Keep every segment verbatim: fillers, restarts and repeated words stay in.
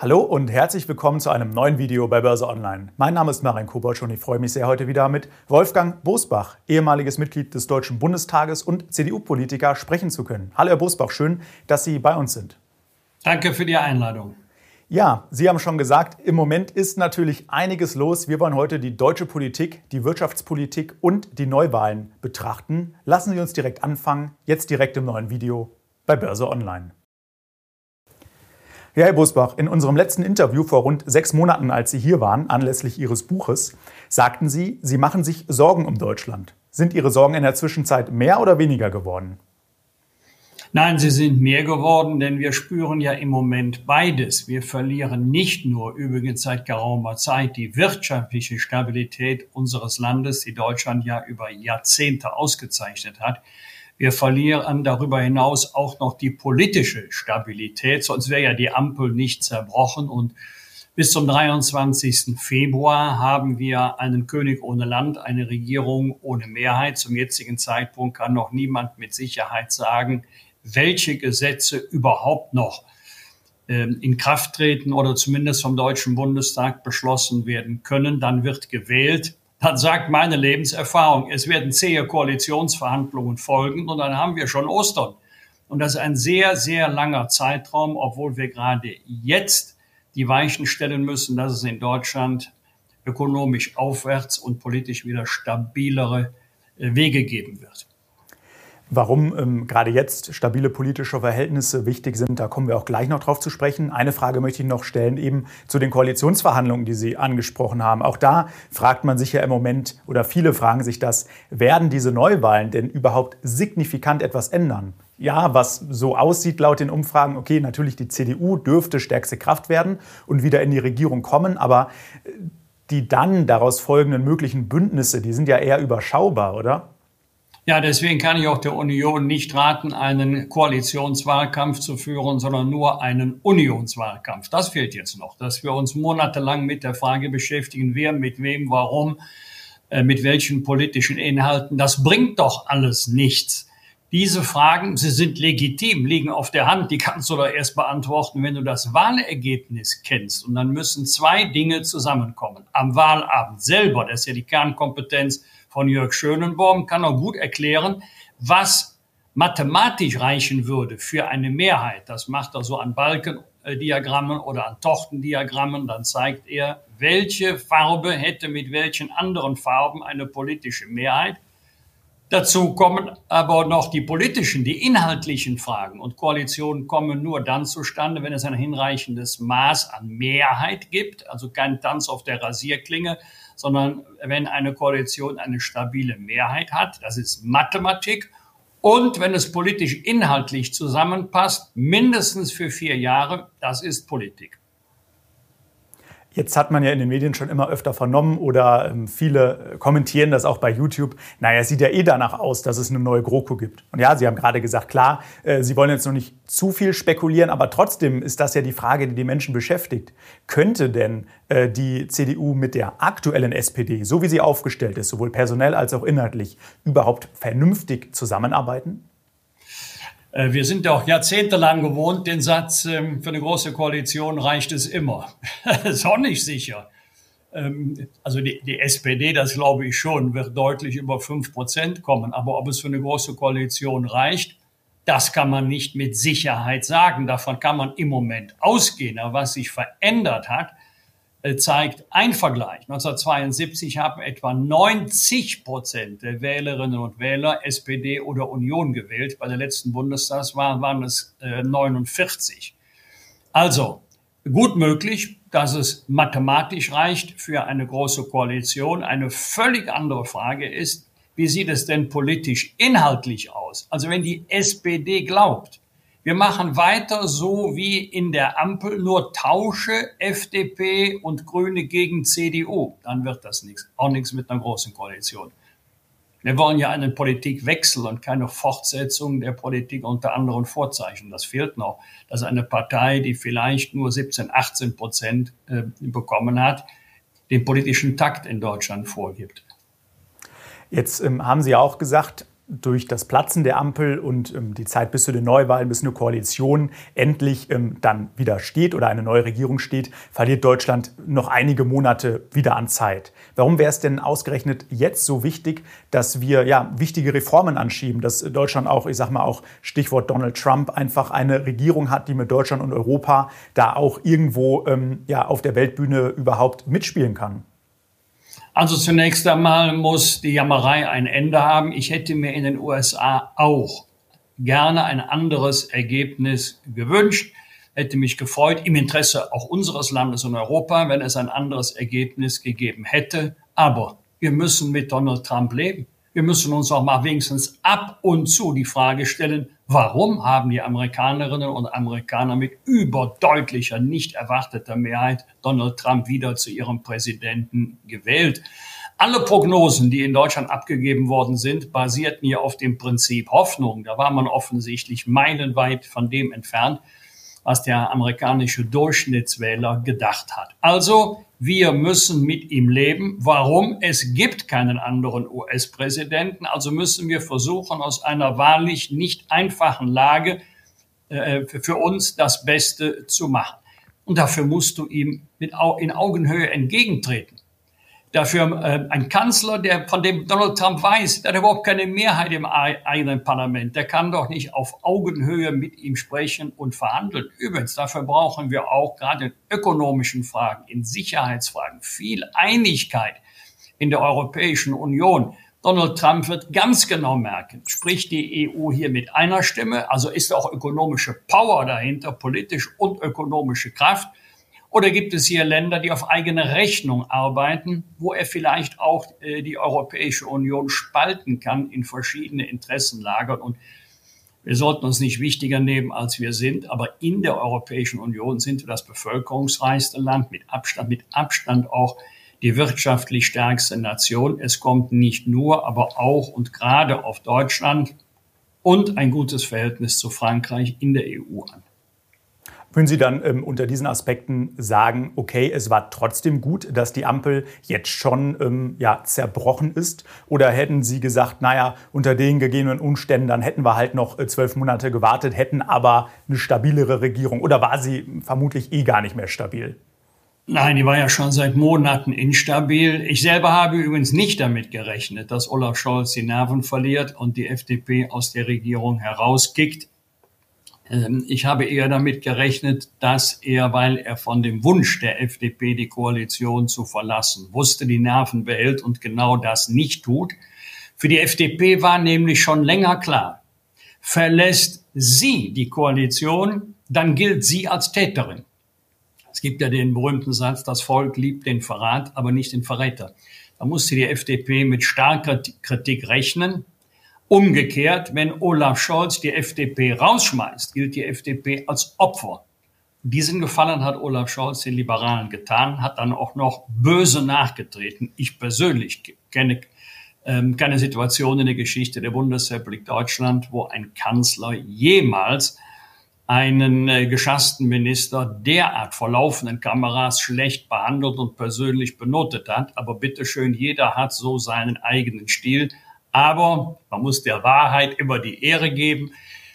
Hallo und herzlich willkommen zu einem neuen Video bei Börse Online. Mein Name ist Marijn Kobosch und ich freue mich sehr, heute wieder mit Wolfgang Bosbach, ehemaliges Mitglied des Deutschen Bundestages und C D U-Politiker, sprechen zu können. Hallo Herr Bosbach, schön, dass Sie bei uns sind. Danke für die Einladung. Ja, Sie haben schon gesagt, im Moment ist natürlich einiges los. Wir wollen heute die deutsche Politik, die Wirtschaftspolitik und die Neuwahlen betrachten. Lassen Sie uns direkt anfangen, jetzt direkt im neuen Video bei Börse Online. Ja, Herr Bosbach, in unserem letzten Interview vor rund sechs Monaten, als Sie hier waren, anlässlich Ihres Buches, sagten Sie, Sie machen sich Sorgen um Deutschland. Sind Ihre Sorgen in der Zwischenzeit mehr oder weniger geworden? Nein, sie sind mehr geworden, denn wir spüren ja im Moment beides. Wir verlieren nicht nur übrigens seit geraumer Zeit die wirtschaftliche Stabilität unseres Landes, die Deutschland ja über Jahrzehnte ausgezeichnet hat. Wir verlieren darüber hinaus auch noch die politische Stabilität, sonst wäre ja die Ampel nicht zerbrochen. Und bis zum dreiundzwanzigsten Februar haben wir einen König ohne Land, eine Regierung ohne Mehrheit. Zum jetzigen Zeitpunkt kann noch niemand mit Sicherheit sagen, welche Gesetze überhaupt noch ähm, in Kraft treten oder zumindest vom Deutschen Bundestag beschlossen werden können. Dann wird gewählt. Dann sagt meine Lebenserfahrung, es werden zähe Koalitionsverhandlungen folgen und dann haben wir schon Ostern. Und das ist ein sehr, sehr langer Zeitraum, obwohl wir gerade jetzt die Weichen stellen müssen, dass es in Deutschland ökonomisch aufwärts und politisch wieder stabilere Wege geben wird. Warum ähm, gerade jetzt stabile politische Verhältnisse wichtig sind, da kommen wir auch gleich noch drauf zu sprechen. Eine Frage möchte ich noch stellen, eben zu den Koalitionsverhandlungen, die Sie angesprochen haben. Auch da fragt man sich ja im Moment, oder viele fragen sich das, werden diese Neuwahlen denn überhaupt signifikant etwas ändern? Ja, was so aussieht laut den Umfragen, okay, natürlich die C D U dürfte stärkste Kraft werden und wieder in die Regierung kommen, aber die dann daraus folgenden möglichen Bündnisse, die sind ja eher überschaubar, oder? Ja, deswegen kann ich auch der Union nicht raten, einen Koalitionswahlkampf zu führen, sondern nur einen Unionswahlkampf. Das fehlt jetzt noch, dass wir uns monatelang mit der Frage beschäftigen, wer mit wem, warum, äh, mit welchen politischen Inhalten. Das bringt doch alles nichts. Diese Fragen, sie sind legitim, liegen auf der Hand. Die kannst du doch erst beantworten, wenn du das Wahlergebnis kennst. Und dann müssen zwei Dinge zusammenkommen. Am Wahlabend selber, das ist ja die Kernkompetenz von Jörg Schönenborn, kann er gut erklären, was mathematisch reichen würde für eine Mehrheit. Das macht er so an Balkendiagrammen oder an Tortendiagrammen. Dann zeigt er, welche Farbe hätte mit welchen anderen Farben eine politische Mehrheit. Dazu kommen aber noch die politischen, die inhaltlichen Fragen. Und Koalitionen kommen nur dann zustande, wenn es ein hinreichendes Maß an Mehrheit gibt. Also kein Tanz auf der Rasierklinge, sondern wenn eine Koalition eine stabile Mehrheit hat. Das ist Mathematik. Und wenn es politisch inhaltlich zusammenpasst, mindestens für vier Jahre, das ist Politik. Jetzt hat man ja in den Medien schon immer öfter vernommen oder ähm, viele kommentieren das auch bei YouTube. Naja, es sieht ja eh danach aus, dass es eine neue GroKo gibt. Und ja, Sie haben gerade gesagt, klar, äh, Sie wollen jetzt noch nicht zu viel spekulieren, aber trotzdem ist das ja die Frage, die die Menschen beschäftigt. Könnte denn äh, die C D U mit der aktuellen S P D, so wie sie aufgestellt ist, sowohl personell als auch inhaltlich, überhaupt vernünftig zusammenarbeiten? Wir sind ja auch jahrzehntelang gewohnt, den Satz, für eine große Koalition reicht es immer. Das ist auch nicht sicher. Also die, die S P D, das glaube ich schon, wird deutlich über fünf Prozent kommen. Aber ob es für eine große Koalition reicht, das kann man nicht mit Sicherheit sagen. Davon kann man im Moment ausgehen. Aber was sich verändert hat, zeigt ein Vergleich. neunzehnhundertzweiundsiebzig haben etwa neunzig Prozent der Wählerinnen und Wähler S P D oder Union gewählt. Bei der letzten Bundestagswahl waren es äh, neunundvierzig. Also gut möglich, dass es mathematisch reicht für eine große Koalition. Eine völlig andere Frage ist, wie sieht es denn politisch inhaltlich aus? Also wenn die S P D glaubt, wir machen weiter so wie in der Ampel, nur tausche F D P und Grüne gegen C D U. Dann wird das nichts, auch nichts mit einer großen Koalition. Wir wollen ja einen Politikwechsel und keine Fortsetzung der Politik unter anderen Vorzeichen. Das fehlt noch, dass eine Partei, die vielleicht nur siebzehn, achtzehn Prozent äh, bekommen hat, den politischen Takt in Deutschland vorgibt. Jetzt ähm, haben Sie ja auch gesagt, durch das Platzen der Ampel und ähm, die Zeit bis zu den Neuwahlen, bis eine Koalition endlich ähm, dann wieder steht oder eine neue Regierung steht, verliert Deutschland noch einige Monate wieder an Zeit. Warum wäre es denn ausgerechnet jetzt so wichtig, dass wir ja wichtige Reformen anschieben, dass Deutschland auch, ich sag mal auch Stichwort Donald Trump, einfach eine Regierung hat, die mit Deutschland und Europa da auch irgendwo ähm, ja, auf der Weltbühne überhaupt mitspielen kann? Also zunächst einmal muss die Jammerei ein Ende haben. Ich hätte mir in den U S A auch gerne ein anderes Ergebnis gewünscht. Hätte mich gefreut, im Interesse auch unseres Landes und Europa, wenn es ein anderes Ergebnis gegeben hätte. Aber wir müssen mit Donald Trump leben. Wir müssen uns auch mal wenigstens ab und zu die Frage stellen, warum haben die Amerikanerinnen und Amerikaner mit überdeutlicher, nicht erwarteter Mehrheit Donald Trump wieder zu ihrem Präsidenten gewählt? Alle Prognosen, die in Deutschland abgegeben worden sind, basierten hier auf dem Prinzip Hoffnung. Da war man offensichtlich meilenweit von dem entfernt, was der amerikanische Durchschnittswähler gedacht hat. Also, wir müssen mit ihm leben. Warum? Es gibt keinen anderen U S-Präsidenten. Also müssen wir versuchen, aus einer wahrlich nicht einfachen Lage äh, für uns das Beste zu machen. Und dafür musst du ihm mit, in Augenhöhe entgegentreten. Dafür äh, ein Kanzler, der von dem Donald Trump weiß, der hat überhaupt keine Mehrheit im eigenen Parlament. Der kann doch nicht auf Augenhöhe mit ihm sprechen und verhandeln. Übrigens, dafür brauchen wir auch gerade in ökonomischen Fragen, in Sicherheitsfragen viel Einigkeit in der Europäischen Union. Donald Trump wird ganz genau merken, spricht die E U hier mit einer Stimme, also ist auch ökonomische Power dahinter, politisch und ökonomische Kraft. Oder gibt es hier Länder, die auf eigene Rechnung arbeiten, wo er vielleicht auch äh, die Europäische Union spalten kann in verschiedene Interessenlager? Und wir sollten uns nicht wichtiger nehmen, als wir sind. Aber in der Europäischen Union sind wir das bevölkerungsreichste Land, mit Abstand, mit Abstand auch die wirtschaftlich stärkste Nation. Es kommt nicht nur, aber auch und gerade auf Deutschland und ein gutes Verhältnis zu Frankreich in der E U an. Würden Sie dann ähm, unter diesen Aspekten sagen, okay, es war trotzdem gut, dass die Ampel jetzt schon ähm, ja, zerbrochen ist? Oder hätten Sie gesagt, naja, unter den gegebenen Umständen, dann hätten wir halt noch äh, zwölf Monate gewartet, hätten aber eine stabilere Regierung? Oder war sie vermutlich eh gar nicht mehr stabil? Nein, die war ja schon seit Monaten instabil. Ich selber habe übrigens nicht damit gerechnet, dass Olaf Scholz die Nerven verliert und die F D P aus der Regierung herauskickt. Ich habe eher damit gerechnet, dass er, weil er von dem Wunsch der F D P, die Koalition zu verlassen, wusste, die Nerven behält und genau das nicht tut. Für die F D P war nämlich schon länger klar, verlässt sie die Koalition, dann gilt sie als Täterin. Es gibt ja den berühmten Satz, das Volk liebt den Verrat, aber nicht den Verräter. Da musste die F D P mit starker Kritik rechnen. Umgekehrt, wenn Olaf Scholz die F D P rausschmeißt, gilt die F D P als Opfer. Diesen Gefallen hat Olaf Scholz den Liberalen getan, hat dann auch noch böse nachgetreten. Ich persönlich kenne ähm, keine Situation in der Geschichte der Bundesrepublik Deutschland, wo ein Kanzler jemals einen äh, geschassten Minister derart vor laufenden Kameras schlecht behandelt und persönlich benotet hat. Aber bitteschön, jeder hat so seinen eigenen Stil. Aber man muss der Wahrheit immer die Ehre geben.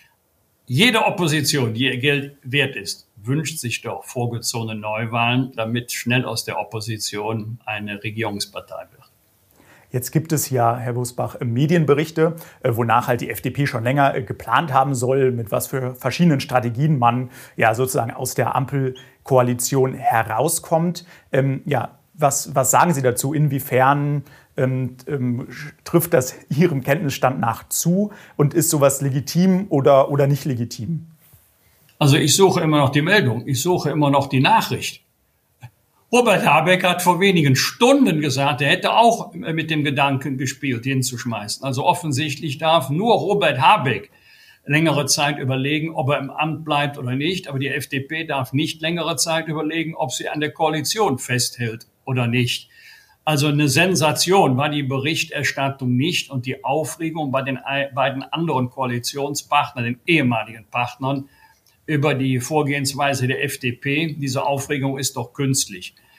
Jede Opposition, die ihr Geld wert ist, wünscht sich doch vorgezogene Neuwahlen, damit schnell aus der Opposition eine Regierungspartei wird. Jetzt gibt es ja, Herr Busbach, Medienberichte, wonach halt die F D P schon länger geplant haben soll, mit was für verschiedenen Strategien man ja sozusagen aus der Ampelkoalition herauskommt. Ähm, ja, was, was sagen Sie dazu? Inwiefern ähm, ähm, trifft das Ihrem Kenntnisstand nach zu und ist sowas legitim oder, oder nicht legitim? Also ich suche immer noch die Meldung, ich suche immer noch die Nachricht. Robert Habeck hat vor wenigen Stunden gesagt, er hätte auch mit dem Gedanken gespielt, hinzuschmeißen. Also offensichtlich darf nur Robert Habeck längere Zeit überlegen, ob er im Amt bleibt oder nicht. Aber die F D P darf nicht längere Zeit überlegen, ob sie an der Koalition festhält oder nicht. Also eine Sensation war die Berichterstattung nicht und die Aufregung bei den beiden anderen Koalitionspartnern, den ehemaligen Partnern, über die Vorgehensweise der F D P. Diese Aufregung ist doch künstlich.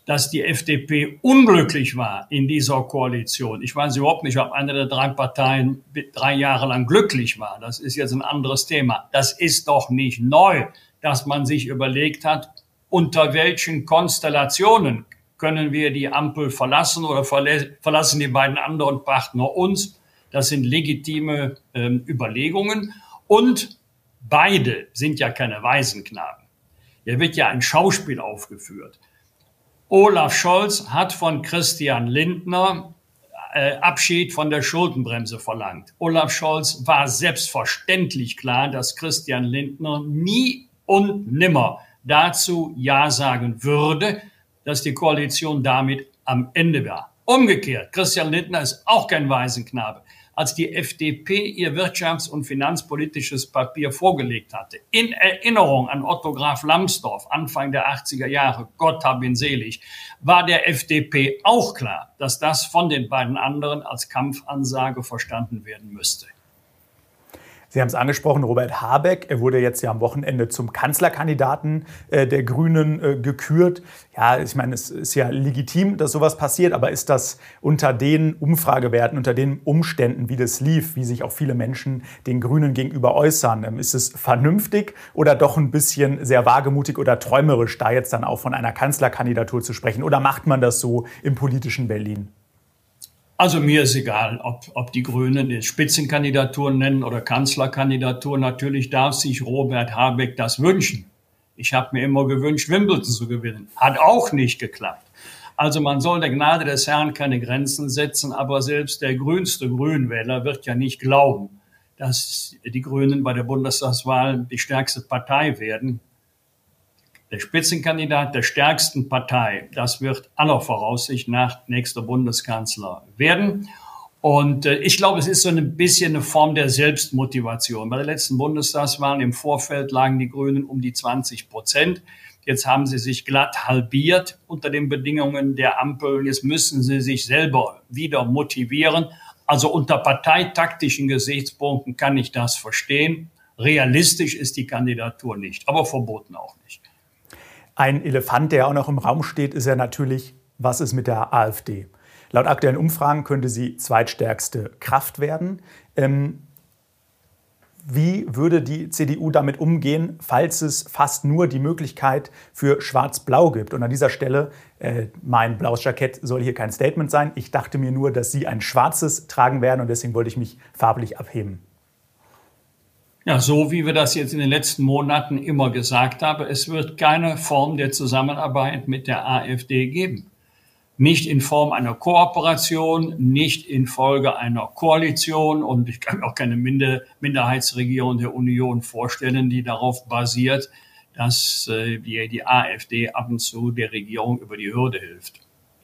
dass die F D P unglücklich war in dieser Koalition. Ich weiß überhaupt nicht, ob eine der drei Parteien drei Jahre lang glücklich war. Das ist jetzt ein anderes Thema. Das ist doch nicht neu, dass man sich überlegt hat, unter welchen Konstellationen können wir die Ampel verlassen oder verlassen die beiden anderen Partner uns. Das sind legitime äh, Überlegungen. Und beide sind ja keine Waisenknaben. Hier wird ja ein Schauspiel aufgeführt. Olaf Scholz hat von Christian Lindner äh, Abschied von der Schuldenbremse verlangt. Olaf Scholz war selbstverständlich klar, dass Christian Lindner nie und nimmer dazu Ja sagen würde, dass die Koalition damit am Ende war. Umgekehrt, Christian Lindner ist auch kein Waisenknabe. Als die F D P ihr wirtschafts- und finanzpolitisches Papier vorgelegt hatte, in Erinnerung an Otto Graf Lambsdorff, Anfang der achtziger Jahre, Gott hab ihn selig, war der F D P auch klar, dass das von den beiden anderen als Kampfansage verstanden werden müsste. Sie haben es angesprochen, Robert Habeck. Er wurde jetzt ja am Wochenende zum Kanzlerkandidaten äh, der Grünen äh, gekürt. Ja, ich meine, es ist ja legitim, dass sowas passiert, aber ist das unter den Umfragewerten, unter den Umständen, wie das lief, wie sich auch viele Menschen den Grünen gegenüber äußern, ähm, ist es vernünftig oder doch ein bisschen sehr wagemutig oder träumerisch, da jetzt dann auch von einer Kanzlerkandidatur zu sprechen? Oder macht man das so im politischen Berlin? Also mir ist egal, ob, ob die Grünen jetzt Spitzenkandidaturen nennen oder Kanzlerkandidaturen. Natürlich darf sich Robert Habeck das wünschen. Ich habe mir immer gewünscht, Wimbledon zu gewinnen. Hat auch nicht geklappt. Also man soll der Gnade des Herrn keine Grenzen setzen, aber selbst der grünste Grünwähler wird ja nicht glauben, dass die Grünen bei der Bundestagswahl die stärkste Partei werden. Der Spitzenkandidat der stärksten Partei, das wird aller Voraussicht nach nächster Bundeskanzler werden. Und äh, ich glaube, es ist so ein bisschen eine Form der Selbstmotivation. Bei der letzten Bundestagswahl im Vorfeld lagen die Grünen um die zwanzig Prozent. Jetzt haben sie sich glatt halbiert unter den Bedingungen der Ampel. Jetzt müssen sie sich selber wieder motivieren. Also unter parteitaktischen Gesichtspunkten kann ich das verstehen. Realistisch ist die Kandidatur nicht, aber verboten auch nicht. Ein Elefant, der auch noch im Raum steht, ist ja natürlich, was ist mit der AfD? Laut aktuellen Umfragen könnte sie zweitstärkste Kraft werden. Ähm, wie würde die C D U damit umgehen, falls es fast nur die Möglichkeit für Schwarz-Blau gibt? Und an dieser Stelle, äh, mein blaues Jackett soll hier kein Statement sein. Ich dachte mir nur, dass Sie ein schwarzes tragen werden und deswegen wollte ich mich farblich abheben. Ja, so wie wir das jetzt in den letzten Monaten immer gesagt haben, es wird keine Form der Zusammenarbeit mit der AfD geben. Nicht in Form einer Kooperation, nicht infolge einer Koalition und ich kann mir auch keine Minder- Minderheitsregierung der Union vorstellen, die darauf basiert, dass äh, die, die AfD ab und zu der Regierung über die Hürde hilft.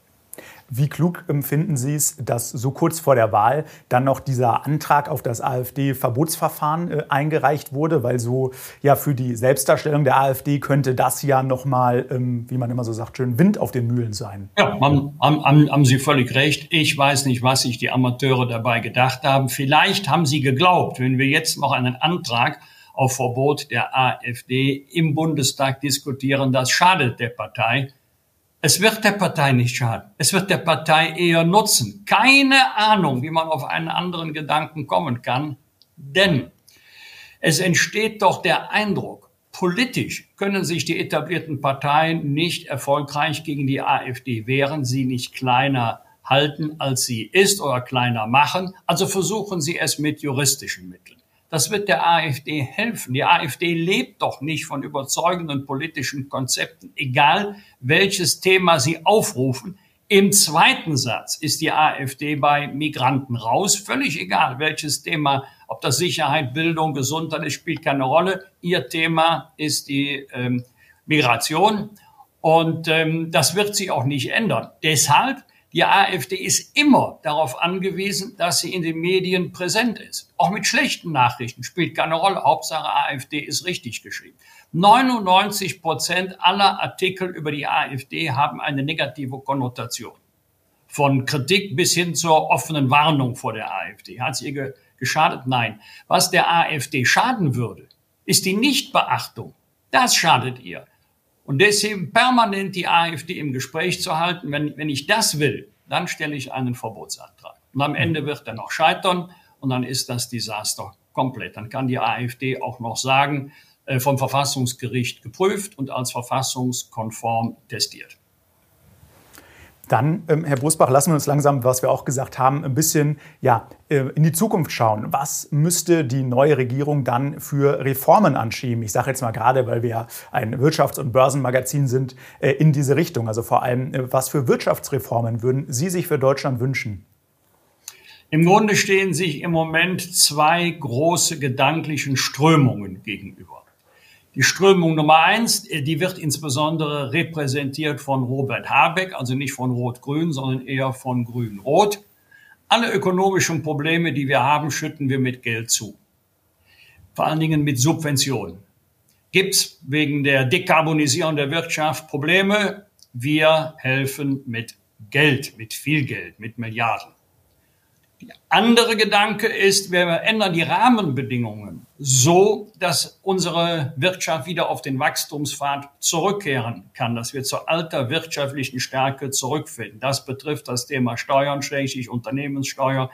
Wie klug empfinden Sie es, dass so kurz vor der Wahl dann noch dieser Antrag auf das AfD-Verbotsverfahren äh, eingereicht wurde? Weil so ja für die Selbstdarstellung der AfD könnte das ja nochmal, ähm, wie man immer so sagt, schön Wind auf den Mühlen sein. Ja, haben, haben, haben Sie völlig recht. Ich weiß nicht, was sich die Amateure dabei gedacht haben. Vielleicht haben sie geglaubt, wenn wir jetzt noch einen Antrag auf Verbot der AfD im Bundestag diskutieren, das schadet der Partei. Es wird der Partei nicht schaden. Es wird der Partei eher nutzen. Keine Ahnung, wie man auf einen anderen Gedanken kommen kann. Denn es entsteht doch der Eindruck, politisch können sich die etablierten Parteien nicht erfolgreich gegen die AfD wehren, sie nicht kleiner halten, als sie ist oder kleiner machen. Also versuchen sie es mit juristischen Mitteln. Das wird der AfD helfen. Die AfD lebt doch nicht von überzeugenden politischen Konzepten, egal welches Thema sie aufrufen. Im zweiten Satz ist die AfD bei Migranten raus. Völlig egal, welches Thema, ob das Sicherheit, Bildung, Gesundheit, es spielt keine Rolle. Ihr Thema ist die ähm, Migration und ähm, das wird sich auch nicht ändern. Deshalb die AfD ist immer darauf angewiesen, dass sie in den Medien präsent ist. Auch mit schlechten Nachrichten spielt keine Rolle. Hauptsache AfD ist richtig geschrieben. neunundneunzig Prozent aller Artikel über die AfD haben eine negative Konnotation. Von Kritik bis hin zur offenen Warnung vor der AfD. Hat es ihr geschadet? Nein. Was der AfD schaden würde, ist die Nichtbeachtung. Das schadet ihr. Und deswegen permanent die AfD im Gespräch zu halten, wenn, wenn ich das will, dann stelle ich einen Verbotsantrag. Und am Ende wird er noch scheitern und dann ist das Desaster komplett. Dann kann die AfD auch noch sagen, äh, vom Verfassungsgericht geprüft und als verfassungskonform testiert. Dann, ähm, Herr Bosbach, lassen wir uns langsam, was wir auch gesagt haben, ein bisschen ja, äh, in die Zukunft schauen. Was müsste die neue Regierung dann für Reformen anschieben? Ich sage jetzt mal gerade, weil wir ja ein Wirtschafts- und Börsenmagazin sind, äh, in diese Richtung. Also vor allem, äh, was für Wirtschaftsreformen würden Sie sich für Deutschland wünschen? Im Grunde stehen sich im Moment zwei große gedanklichen Strömungen gegenüber. Die Strömung Nummer eins, die wird insbesondere repräsentiert von Robert Habeck, also nicht von Rot-Grün, sondern eher von Grün-Rot. Alle ökonomischen Probleme, die wir haben, schütten wir mit Geld zu. Vor allen Dingen mit Subventionen. Gibt's wegen der Dekarbonisierung der Wirtschaft Probleme? Wir helfen mit Geld, mit viel Geld, mit Milliarden. Der andere Gedanke ist, wir ändern die Rahmenbedingungen so, dass unsere Wirtschaft wieder auf den Wachstumspfad zurückkehren kann, dass wir zur alter wirtschaftlichen Stärke zurückfinden. Das betrifft das Thema Steuern, schließlich Unternehmenssteuer,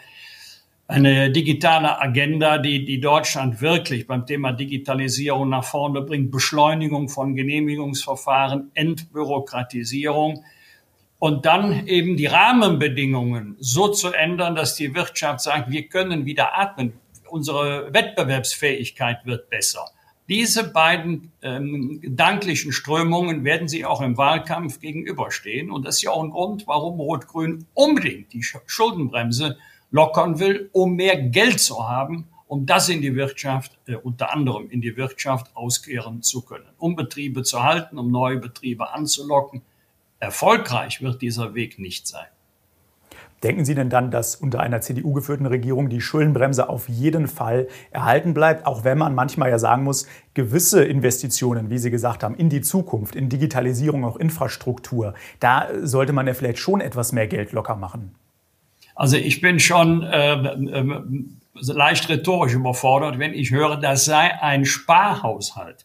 eine digitale Agenda, die, die Deutschland wirklich beim Thema Digitalisierung nach vorne bringt, Beschleunigung von Genehmigungsverfahren, Entbürokratisierung. Und dann eben die Rahmenbedingungen so zu ändern, dass die Wirtschaft sagt, wir können wieder atmen. Unsere Wettbewerbsfähigkeit wird besser. Diese beiden ähm, gedanklichen Strömungen werden sie auch im Wahlkampf gegenüberstehen. Und das ist ja auch ein Grund, warum Rot-Grün unbedingt die Schuldenbremse lockern will, um mehr Geld zu haben, um das in die Wirtschaft, äh, unter anderem in die Wirtschaft auskehren zu können. Um Betriebe zu halten, um neue Betriebe anzulocken. Erfolgreich wird dieser Weg nicht sein. Denken Sie denn dann, dass unter einer C D U geführten Regierung die Schuldenbremse auf jeden Fall erhalten bleibt, auch wenn man manchmal ja sagen muss, gewisse Investitionen, wie Sie gesagt haben, in die Zukunft, in Digitalisierung, auch Infrastruktur, da sollte man ja vielleicht schon etwas mehr Geld locker machen? Also ich bin schon äh, äh, leicht rhetorisch überfordert, wenn ich höre, das sei ein Sparhaushalt.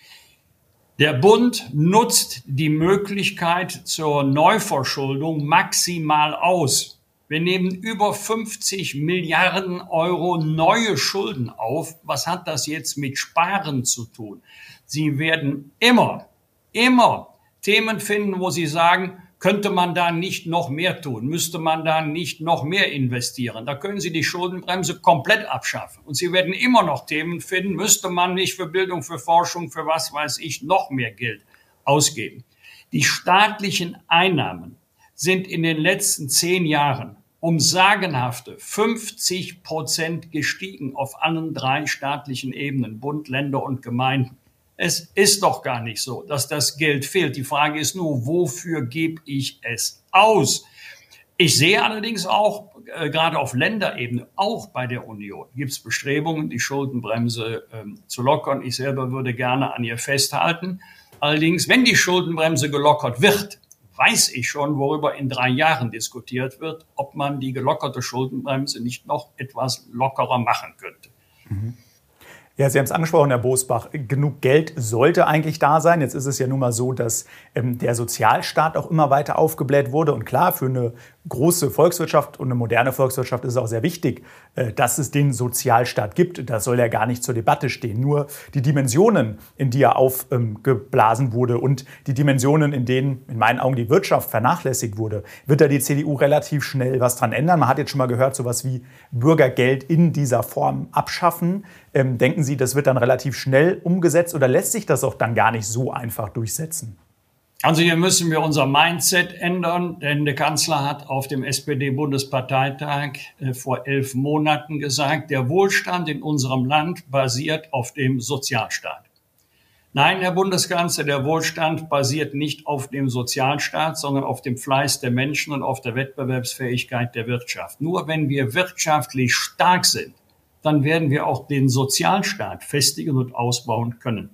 Der Bund nutzt die Möglichkeit zur Neuverschuldung maximal aus. Wir nehmen über fünfzig Milliarden Euro neue Schulden auf. Was hat das jetzt mit Sparen zu tun? Sie werden immer, immer Themen finden, wo Sie sagen, könnte man da nicht noch mehr tun? Müsste man da nicht noch mehr investieren? Da können Sie die Schuldenbremse komplett abschaffen. Und Sie werden immer noch Themen finden, müsste man nicht für Bildung, für Forschung, für was weiß ich, noch mehr Geld ausgeben. Die staatlichen Einnahmen sind in den letzten zehn Jahren um sagenhafte fünfzig Prozent gestiegen auf allen drei staatlichen Ebenen, Bund, Länder und Gemeinden. Es ist doch gar nicht so, dass das Geld fehlt. Die Frage ist nur, wofür gebe ich es aus? Ich sehe allerdings auch, äh, gerade auf Länderebene, auch bei der Union, gibt es Bestrebungen, die Schuldenbremse ähm, zu lockern. Ich selber würde gerne an ihr festhalten. Allerdings, wenn die Schuldenbremse gelockert wird, weiß ich schon, worüber in drei Jahren diskutiert wird, ob man die gelockerte Schuldenbremse nicht noch etwas lockerer machen könnte. Mhm. Ja, Sie haben es angesprochen, Herr Bosbach, genug Geld sollte eigentlich da sein. Jetzt ist es ja nun mal so, dass ähm, der Sozialstaat auch immer weiter aufgebläht wurde. Und klar, für eine große Volkswirtschaft und eine moderne Volkswirtschaft ist es auch sehr wichtig, äh, dass es den Sozialstaat gibt. Das soll ja gar nicht zur Debatte stehen. Nur die Dimensionen, in die er aufgeblasen ähm, wurde und die Dimensionen, in denen in meinen Augen die Wirtschaft vernachlässigt wurde, wird da die C D U relativ schnell was dran ändern. Man hat jetzt schon mal gehört, sowas wie Bürgergeld in dieser Form abschaffen. Ähm, denken Sie, das wird dann relativ schnell umgesetzt oder lässt sich das auch dann gar nicht so einfach durchsetzen? Also hier müssen wir unser Mindset ändern, denn der Kanzler hat auf dem S P D-Bundesparteitag äh, vor elf Monaten gesagt, der Wohlstand in unserem Land basiert auf dem Sozialstaat. Nein, Herr Bundeskanzler, der Wohlstand basiert nicht auf dem Sozialstaat, sondern auf dem Fleiß der Menschen und auf der Wettbewerbsfähigkeit der Wirtschaft. Nur wenn wir wirtschaftlich stark sind, dann werden wir auch den Sozialstaat festigen und ausbauen können.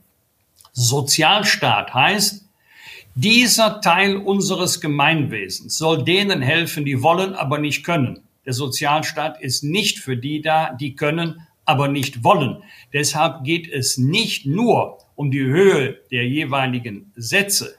Sozialstaat heißt, dieser Teil unseres Gemeinwesens soll denen helfen, die wollen, aber nicht können. Der Sozialstaat ist nicht für die da, die können, aber nicht wollen. Deshalb geht es nicht nur um die Höhe der jeweiligen Sätze.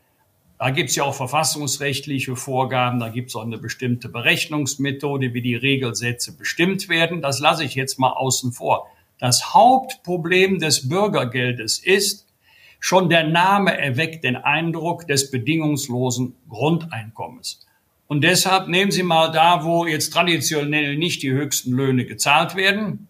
Da gibt es ja auch verfassungsrechtliche Vorgaben, da gibt es auch eine bestimmte Berechnungsmethode, wie die Regelsätze bestimmt werden. Das lasse ich jetzt mal außen vor. Das Hauptproblem des Bürgergeldes ist, schon der Name erweckt den Eindruck des bedingungslosen Grundeinkommens. Und deshalb nehmen Sie mal da, wo jetzt traditionell nicht die höchsten Löhne gezahlt werden,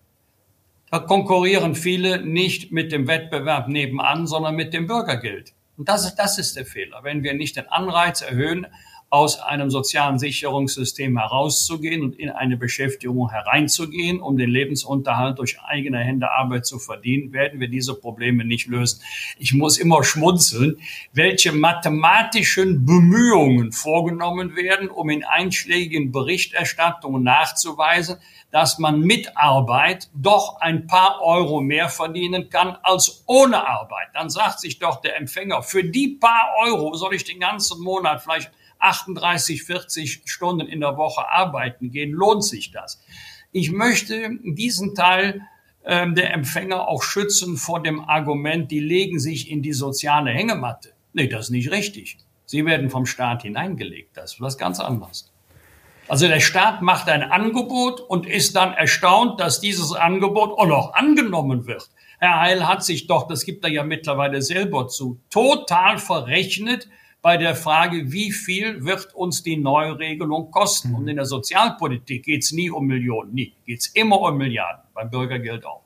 da konkurrieren viele nicht mit dem Wettbewerb nebenan, sondern mit dem Bürgergeld. Und das ist, das ist der Fehler. Wenn wir nicht den Anreiz erhöhen, aus einem sozialen Sicherungssystem herauszugehen und in eine Beschäftigung hereinzugehen, um den Lebensunterhalt durch eigene Hände Arbeit zu verdienen, werden wir diese Probleme nicht lösen. Ich muss immer schmunzeln, welche mathematischen Bemühungen vorgenommen werden, um in einschlägigen Berichterstattungen nachzuweisen, dass man mit Arbeit doch ein paar Euro mehr verdienen kann als ohne Arbeit. Dann sagt sich doch der Empfänger, für die paar Euro soll ich den ganzen Monat vielleicht achtunddreißig, vierzig Stunden in der Woche arbeiten gehen, lohnt sich das? Ich möchte diesen Teil äh, der Empfänger auch schützen vor dem Argument, die legen sich in die soziale Hängematte. Nee, das ist nicht richtig. Sie werden vom Staat hineingelegt. Das ist was ganz anderes. Also der Staat macht ein Angebot und ist dann erstaunt, dass dieses Angebot auch noch angenommen wird. Herr Heil hat sich doch, das gibt er ja mittlerweile selber zu, total verrechnet bei der Frage, wie viel wird uns die Neuregelung kosten. Und in der Sozialpolitik geht es nie um Millionen, nie. Geht es immer um Milliarden, beim Bürgergeld auch.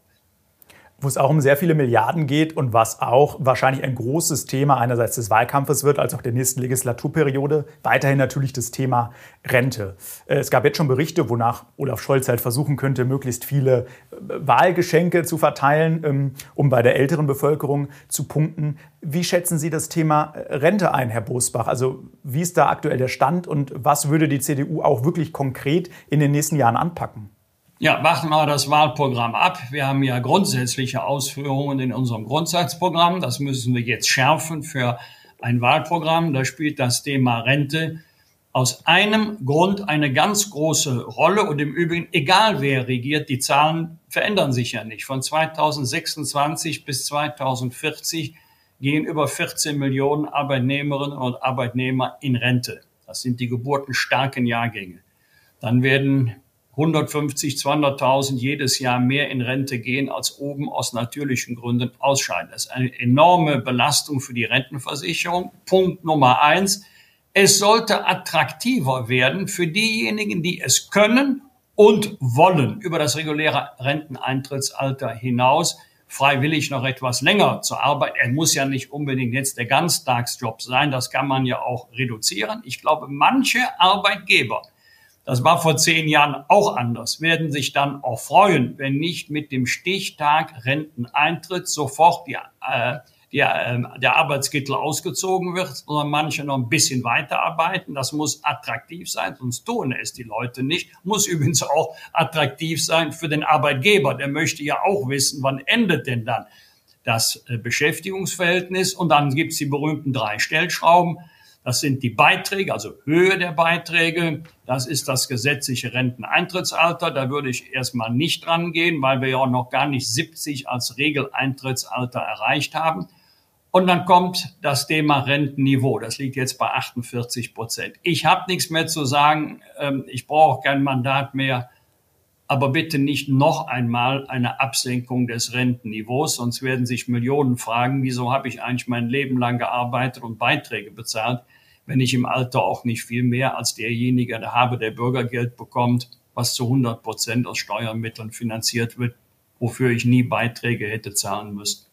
Wo es auch um sehr viele Milliarden geht und was auch wahrscheinlich ein großes Thema einerseits des Wahlkampfes wird, als auch der nächsten Legislaturperiode. Weiterhin natürlich das Thema Rente. Es gab jetzt schon Berichte, wonach Olaf Scholz halt versuchen könnte, möglichst viele Wahlgeschenke zu verteilen, um bei der älteren Bevölkerung zu punkten. Wie schätzen Sie das Thema Rente ein, Herr Bosbach? Also wie ist da aktuell der Stand und was würde die C D U auch wirklich konkret in den nächsten Jahren anpacken? Ja, warten wir das Wahlprogramm ab. Wir haben ja grundsätzliche Ausführungen in unserem Grundsatzprogramm. Das müssen wir jetzt schärfen für ein Wahlprogramm. Da spielt das Thema Rente aus einem Grund eine ganz große Rolle. Und im Übrigen, egal wer regiert, die Zahlen verändern sich ja nicht. Von zweitausendsechsundzwanzig bis zweitausendvierzig gehen über vierzehn Millionen Arbeitnehmerinnen und Arbeitnehmer in Rente. Das sind die geburtenstarken Jahrgänge. Dann werden hundertfünfzig, zweihunderttausend jedes Jahr mehr in Rente gehen, als oben aus natürlichen Gründen ausscheiden. Das ist eine enorme Belastung für die Rentenversicherung. Punkt Nummer eins. Es sollte attraktiver werden für diejenigen, die es können und wollen, über das reguläre Renteneintrittsalter hinaus freiwillig noch etwas länger zu arbeiten. Er muss ja nicht unbedingt jetzt der Ganztagsjob sein. Das kann man ja auch reduzieren. Ich glaube, manche Arbeitgeber, das war vor zehn Jahren auch anders, werden sich dann auch freuen, wenn nicht mit dem Stichtag Renteneintritt sofort die, äh, die, äh, der Arbeitskittel ausgezogen wird, sondern manche noch ein bisschen weiterarbeiten. Das muss attraktiv sein, sonst tun es die Leute nicht. Muss übrigens auch attraktiv sein für den Arbeitgeber. Der möchte ja auch wissen, wann endet denn dann das äh, Beschäftigungsverhältnis. Und dann gibt's die berühmten drei Stellschrauben. Das sind die Beiträge, also Höhe der Beiträge. Das ist das gesetzliche Renteneintrittsalter. Da würde ich erstmal nicht dran gehen, weil wir ja auch noch gar nicht siebzig als Regeleintrittsalter erreicht haben. Und dann kommt das Thema Rentenniveau. Das liegt jetzt bei achtundvierzig Prozent. Ich habe nichts mehr zu sagen. Ich brauche kein Mandat mehr. Aber bitte nicht noch einmal eine Absenkung des Rentenniveaus, sonst werden sich Millionen fragen, wieso habe ich eigentlich mein Leben lang gearbeitet und Beiträge bezahlt, wenn ich im Alter auch nicht viel mehr als derjenige habe, der Bürgergeld bekommt, was zu hundert Prozent aus Steuermitteln finanziert wird, wofür ich nie Beiträge hätte zahlen müssen.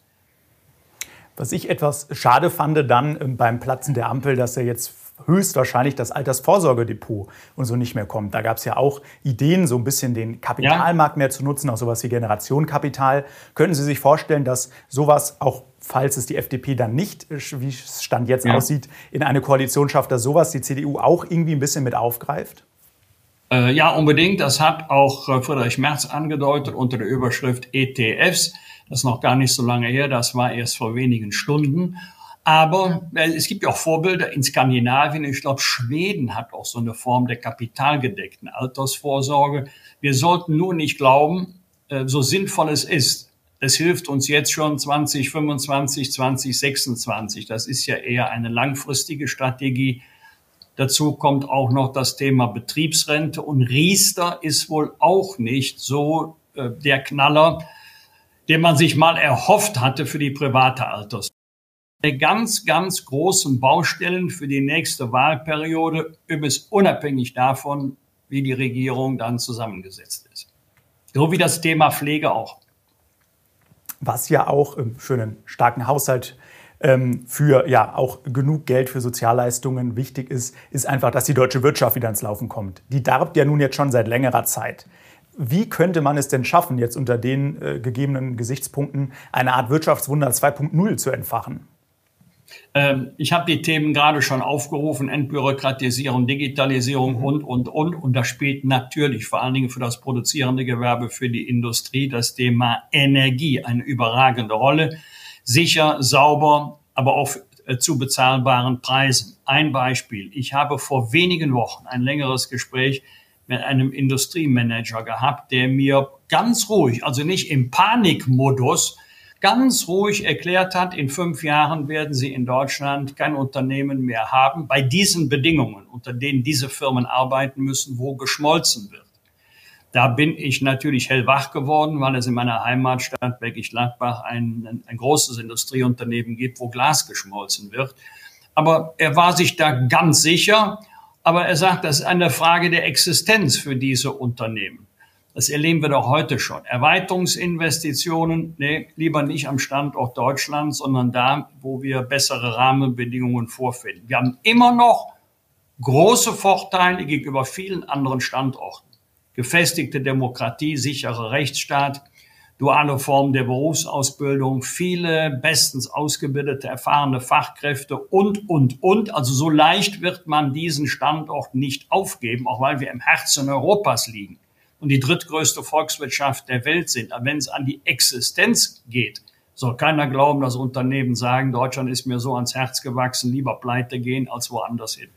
Was ich etwas schade fand dann beim Platzen der Ampel, dass er jetzt höchstwahrscheinlich das Altersvorsorgedepot und so nicht mehr kommt. Da gab es ja auch Ideen, so ein bisschen den Kapitalmarkt mehr zu nutzen, auch sowas wie Generationenkapital. Könnten Sie sich vorstellen, dass sowas, auch falls es die F D P dann nicht, wie es Stand jetzt ja. aussieht, in eine Koalition schafft, dass sowas die C D U auch irgendwie ein bisschen mit aufgreift? Äh, ja, unbedingt. Das hat auch äh, Friedrich Merz angedeutet unter der Überschrift E T Fs. Das ist noch gar nicht so lange her, das war erst vor wenigen Stunden. Aber es gibt ja auch Vorbilder in Skandinavien. Ich glaube, Schweden hat auch so eine Form der kapitalgedeckten Altersvorsorge. Wir sollten nur nicht glauben, so sinnvoll es ist, es hilft uns jetzt schon zwanzig fünfundzwanzig, zwanzig sechsundzwanzig. Das ist ja eher eine langfristige Strategie. Dazu kommt auch noch das Thema Betriebsrente. Und Riester ist wohl auch nicht so äh, der Knaller, den man sich mal erhofft hatte für die private Altersvorsorge. Ganz, ganz großen Baustellen für die nächste Wahlperiode, übrigens unabhängig davon, wie die Regierung dann zusammengesetzt ist. So wie das Thema Pflege auch. Was ja auch für einen starken Haushalt, für ja auch genug Geld für Sozialleistungen wichtig ist, ist einfach, dass die deutsche Wirtschaft wieder ins Laufen kommt. Die darbt ja nun jetzt schon seit längerer Zeit. Wie könnte man es denn schaffen, jetzt unter den äh, gegebenen Gesichtspunkten eine Art Wirtschaftswunder zwei Punkt null zu entfachen? Ähm, ich habe die Themen gerade schon aufgerufen, Entbürokratisierung, Digitalisierung und, und, und. Und da spielt natürlich vor allen Dingen für das produzierende Gewerbe, für die Industrie das Thema Energie eine überragende Rolle. Sicher, sauber, aber auch äh, zu bezahlbaren Preisen. Ein Beispiel. Ich habe vor wenigen Wochen ein längeres Gespräch mit einem Industriemanager gehabt, der mir ganz ruhig, also nicht im Panikmodus, ganz ruhig erklärt hat, in fünf Jahren werden Sie in Deutschland kein Unternehmen mehr haben, bei diesen Bedingungen, unter denen diese Firmen arbeiten müssen, wo geschmolzen wird. Da bin ich natürlich hellwach geworden, weil es in meiner Heimatstadt Bergisch Gladbach ein, ein, ein großes Industrieunternehmen gibt, wo Glas geschmolzen wird. Aber er war sich da ganz sicher, aber er sagt, das ist eine Frage der Existenz für diese Unternehmen. Das erleben wir doch heute schon. Erweiterungsinvestitionen, nee, lieber nicht am Standort Deutschland, sondern da, wo wir bessere Rahmenbedingungen vorfinden. Wir haben immer noch große Vorteile gegenüber vielen anderen Standorten. Gefestigte Demokratie, sicherer Rechtsstaat, duale Form der Berufsausbildung, viele bestens ausgebildete, erfahrene Fachkräfte und, und, und. Also so leicht wird man diesen Standort nicht aufgeben, auch weil wir im Herzen Europas liegen und die drittgrößte Volkswirtschaft der Welt sind. Aber wenn es an die Existenz geht, soll keiner glauben, dass Unternehmen sagen, Deutschland ist mir so ans Herz gewachsen, lieber pleite gehen als woanders hin.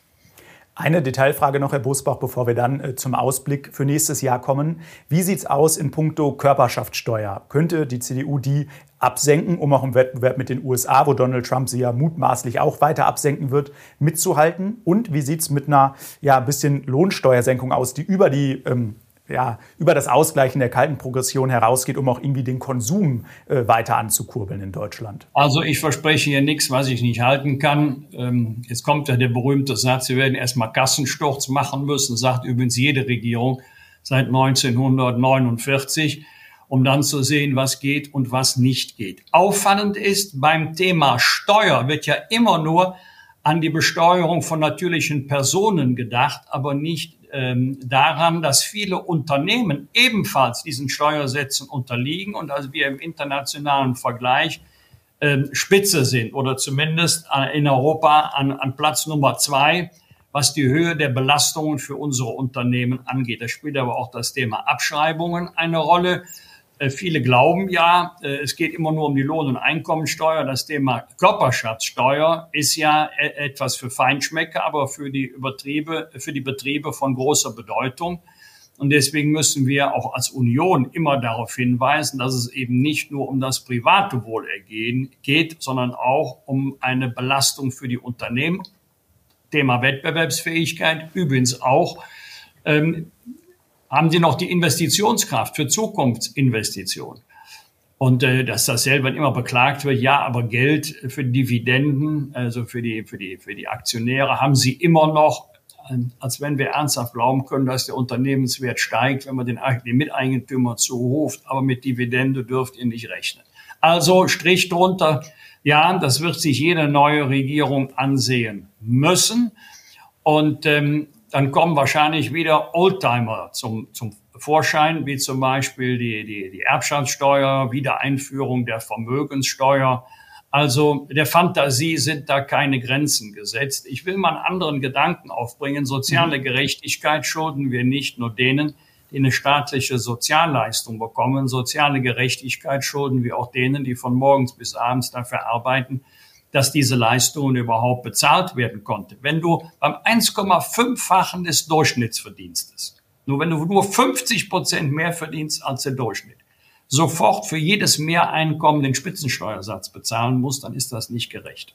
Eine Detailfrage noch, Herr Bosbach, bevor wir dann äh, zum Ausblick für nächstes Jahr kommen. Wie sieht es aus in puncto Körperschaftssteuer? Könnte die C D U die absenken, um auch im Wettbewerb mit den U S A, wo Donald Trump sie ja mutmaßlich auch weiter absenken wird, mitzuhalten? Und wie sieht es mit einer ja, bisschen Lohnsteuersenkung aus, die über die ähm, ja, über das Ausgleichen der kalten Progression herausgeht, um auch irgendwie den Konsum äh, weiter anzukurbeln in Deutschland? Also ich verspreche hier nichts, was ich nicht halten kann. Ähm, jetzt kommt ja der berühmte Satz, wir werden erstmal Kassensturz machen müssen, sagt übrigens jede Regierung seit neunzehnhundertneunundvierzig, um dann zu sehen, was geht und was nicht geht. Auffallend ist, beim Thema Steuer wird ja immer nur an die Besteuerung von natürlichen Personen gedacht, aber nicht ähm, daran, dass viele Unternehmen ebenfalls diesen Steuersätzen unterliegen und also wir im internationalen Vergleich ähm, Spitze sind oder zumindest in Europa an, an Platz Nummer zwei, was die Höhe der Belastungen für unsere Unternehmen angeht. Da spielt aber auch das Thema Abschreibungen eine Rolle. Viele glauben ja, es geht immer nur um die Lohn- und Einkommensteuer. Das Thema Körperschaftssteuer ist ja etwas für Feinschmecker, aber für die Betriebe, für die Betriebe von großer Bedeutung. Und deswegen müssen wir auch als Union immer darauf hinweisen, dass es eben nicht nur um das private Wohlergehen geht, sondern auch um eine Belastung für die Unternehmen. Thema Wettbewerbsfähigkeit, übrigens auch, ähm, haben Sie noch die Investitionskraft für Zukunftsinvestitionen? Und äh, dass das selber immer beklagt wird, ja, aber Geld für Dividenden, also für die für die für die Aktionäre, haben Sie immer noch, als wenn wir ernsthaft glauben können, dass der Unternehmenswert steigt, wenn man den, den Miteigentümer zuruft, aber mit Dividende dürft ihr nicht rechnen. Also Strich drunter, ja, das wird sich jede neue Regierung ansehen müssen. Und ähm, dann kommen wahrscheinlich wieder Oldtimer zum, zum Vorschein, wie zum Beispiel die, die, die Erbschaftssteuer, Wiedereinführung der Vermögenssteuer. Also der Fantasie sind da keine Grenzen gesetzt. Ich will mal einen anderen Gedanken aufbringen. Soziale Gerechtigkeit schulden wir nicht nur denen, die eine staatliche Sozialleistung bekommen. Soziale Gerechtigkeit schulden wir auch denen, die von morgens bis abends dafür arbeiten, dass diese Leistungen überhaupt bezahlt werden konnte. Wenn du beim eins Komma fünf-fachen des Durchschnittsverdienstes Nur wenn du nur fünfzig Prozent mehr verdienst als der Durchschnitt, sofort für jedes Mehreinkommen den Spitzensteuersatz bezahlen musst, dann ist das nicht gerecht.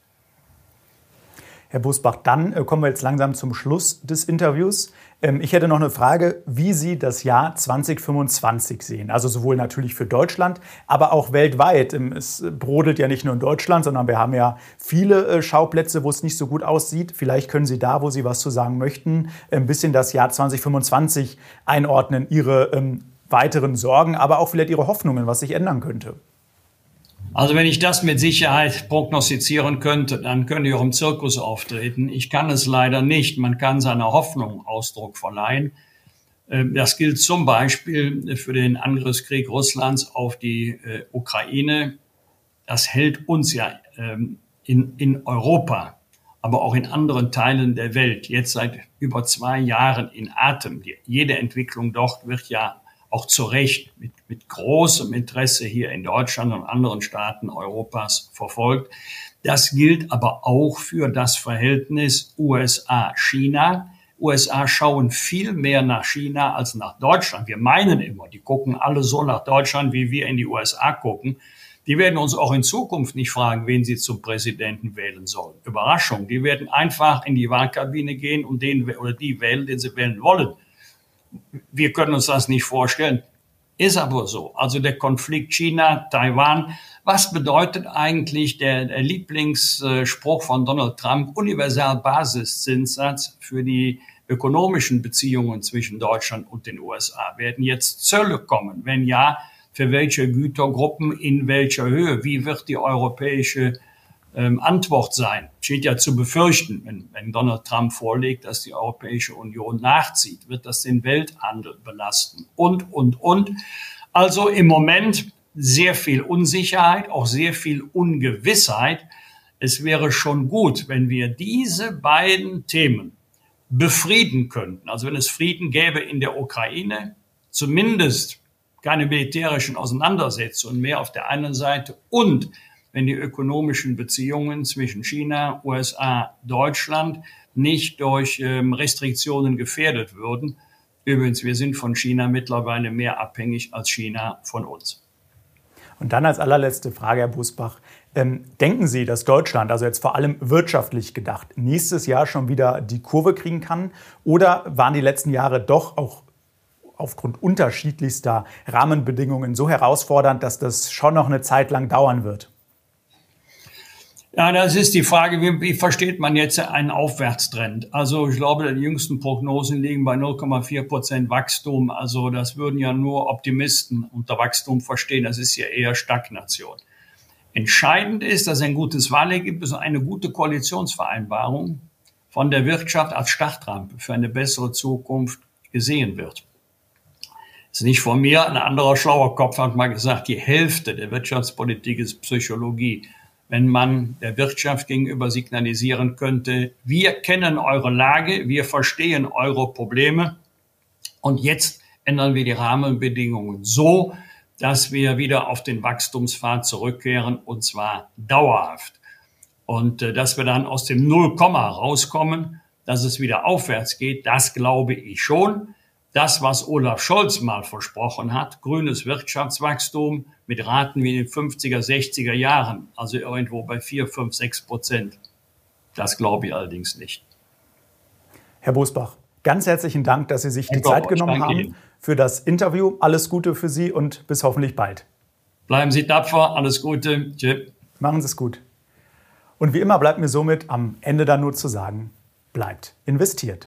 Herr Busbach, dann kommen wir jetzt langsam zum Schluss des Interviews. Ich hätte noch eine Frage, wie Sie das Jahr zwanzig fünfundzwanzig sehen. Also sowohl natürlich für Deutschland, aber auch weltweit. Es brodelt ja nicht nur in Deutschland, sondern wir haben ja viele Schauplätze, wo es nicht so gut aussieht. Vielleicht können Sie da, wo Sie was zu sagen möchten, ein bisschen das Jahr zwanzig fünfundzwanzig einordnen, Ihre ähm, weiteren Sorgen, aber auch vielleicht Ihre Hoffnungen, was sich ändern könnte. Also wenn ich das mit Sicherheit prognostizieren könnte, dann könnte ich auch im Zirkus auftreten. Ich kann es leider nicht. Man kann seiner Hoffnung Ausdruck verleihen. Das gilt zum Beispiel für den Angriffskrieg Russlands auf die Ukraine. Das hält uns ja in, in Europa, aber auch in anderen Teilen der Welt jetzt seit über zwei Jahren in Atem. Jede Entwicklung dort wird ja auch zu Recht mit, mit großem Interesse hier in Deutschland und anderen Staaten Europas verfolgt. Das gilt aber auch für das Verhältnis U S A-China. U S A schauen viel mehr nach China als nach Deutschland. Wir meinen immer, die gucken alle so nach Deutschland, wie wir in die U S A gucken. Die werden uns auch in Zukunft nicht fragen, wen sie zum Präsidenten wählen sollen. Überraschung, die werden einfach in die Wahlkabine gehen und den oder die wählen, den sie wählen wollen. Wir können uns das nicht vorstellen. Ist aber so. Also der Konflikt China-Taiwan. Was bedeutet eigentlich der, der Lieblingsspruch von Donald Trump? Universalbasiszinssatz für die ökonomischen Beziehungen zwischen Deutschland und den U S A. Werden jetzt Zölle kommen? Wenn ja, für welche Gütergruppen, in welcher Höhe? Wie wird die europäische Ähm, Antwort sein? Steht ja zu befürchten, wenn, wenn Donald Trump vorlegt, dass die Europäische Union nachzieht, wird das den Welthandel belasten und, und, und. Also im Moment sehr viel Unsicherheit, auch sehr viel Ungewissheit. Es wäre schon gut, wenn wir diese beiden Themen befrieden könnten. Also wenn es Frieden gäbe in der Ukraine, zumindest keine militärischen Auseinandersetzungen mehr auf der einen Seite und wenn die ökonomischen Beziehungen zwischen China, U S A, Deutschland nicht durch ähm, Restriktionen gefährdet würden. Übrigens, wir sind von China mittlerweile mehr abhängig als China von uns. Und dann als allerletzte Frage, Herr Busbach. Ähm, denken Sie, dass Deutschland, also jetzt vor allem wirtschaftlich gedacht, nächstes Jahr schon wieder die Kurve kriegen kann? Oder waren die letzten Jahre doch auch aufgrund unterschiedlichster Rahmenbedingungen so herausfordernd, dass das schon noch eine Zeit lang dauern wird? Ja, das ist die Frage, wie, wie versteht man jetzt einen Aufwärtstrend? Also ich glaube, die jüngsten Prognosen liegen bei null Komma vier Prozent Wachstum. Also das würden ja nur Optimisten unter Wachstum verstehen. Das ist ja eher Stagnation. Entscheidend ist, dass es ein gutes Wahlergebnis und eine gute Koalitionsvereinbarung von der Wirtschaft als Startrampe für eine bessere Zukunft gesehen wird. Das ist nicht von mir, ein anderer schlauer Kopf hat mal gesagt, die Hälfte der Wirtschaftspolitik ist Psychologie. Wenn man der Wirtschaft gegenüber signalisieren könnte, wir kennen eure Lage, wir verstehen eure Probleme und jetzt ändern wir die Rahmenbedingungen so, dass wir wieder auf den Wachstumspfad zurückkehren und zwar dauerhaft. Und äh, dass wir dann aus dem Nullkomma rauskommen, dass es wieder aufwärts geht, das glaube ich schon. Das, was Olaf Scholz mal versprochen hat, grünes Wirtschaftswachstum mit Raten wie in den fünfziger, sechziger Jahren, also irgendwo bei vier, fünf, sechs Prozent, das glaube ich allerdings nicht. Herr Busbach, ganz herzlichen Dank, dass Sie sich die Zeit genommen haben für das Interview. Alles Gute für Sie und bis hoffentlich bald. Bleiben Sie tapfer, alles Gute. Tschüss. Machen Sie es gut. Und wie immer bleibt mir somit am Ende dann nur zu sagen, bleibt investiert.